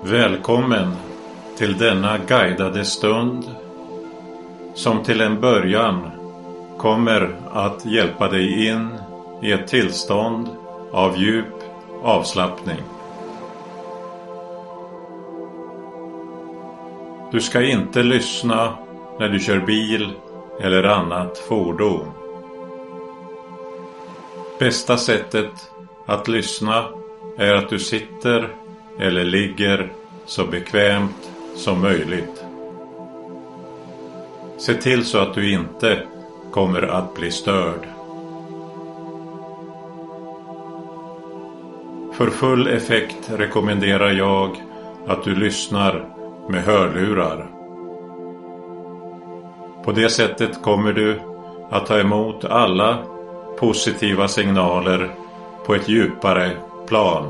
Välkommen till denna guidade stund som till en början kommer att hjälpa dig in i ett tillstånd av djup avslappning. Du ska inte lyssna när du kör bil eller annat fordon. Bästa sättet att lyssna är att du sitter eller ligger så bekvämt som möjligt. Se till så att du inte kommer att bli störd. För full effekt rekommenderar jag att du lyssnar med hörlurar. På det sättet kommer du att ta emot alla positiva signaler på ett djupare plan.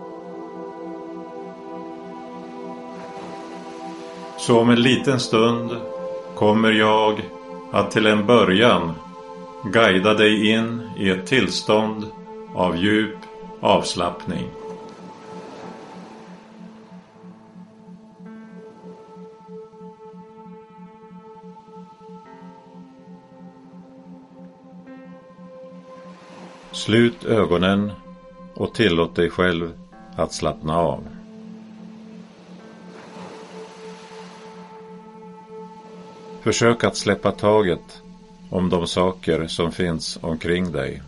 Så om en liten stund kommer jag att till en början guida dig in i ett tillstånd av djup avslappning. Slut ögonen och tillåt dig själv att slappna av. Försök att släppa taget om de saker som finns omkring dig.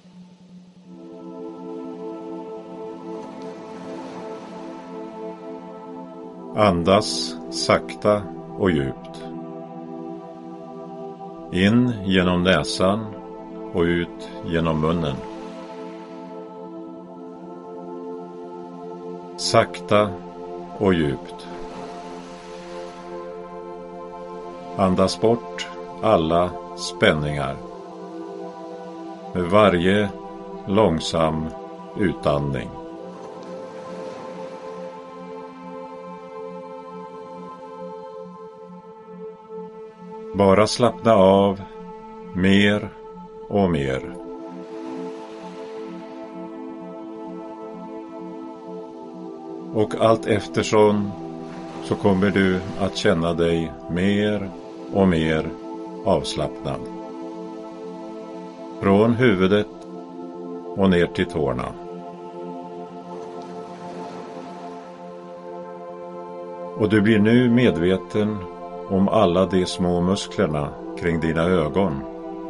Andas sakta och djupt. In genom näsan och ut genom munnen. Sakta och djupt. Andas bort alla spänningar med varje långsam utandning. Bara slappna av mer och mer. Och allt eftersom så kommer du att känna dig mer och mer avslappnad. Från huvudet och ner till tårna. Och du blir nu medveten om alla de små musklerna kring dina ögon.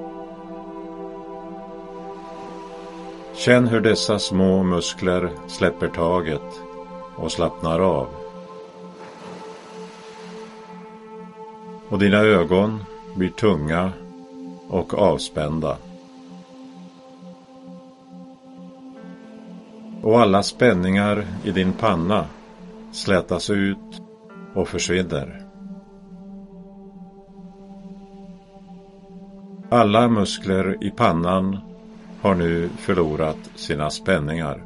Känn hur dessa små muskler släpper taget och slappnar av. Och dina ögon blir tunga och avspända. Och alla spänningar i din panna slätas ut och försvinner. Alla muskler i pannan har nu förlorat sina spänningar.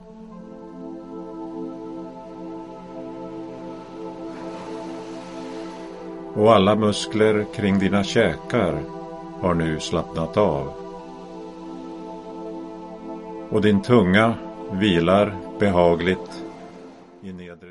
Och alla muskler kring dina käkar har nu slappnat av. Och din tunga vilar behagligt i nedre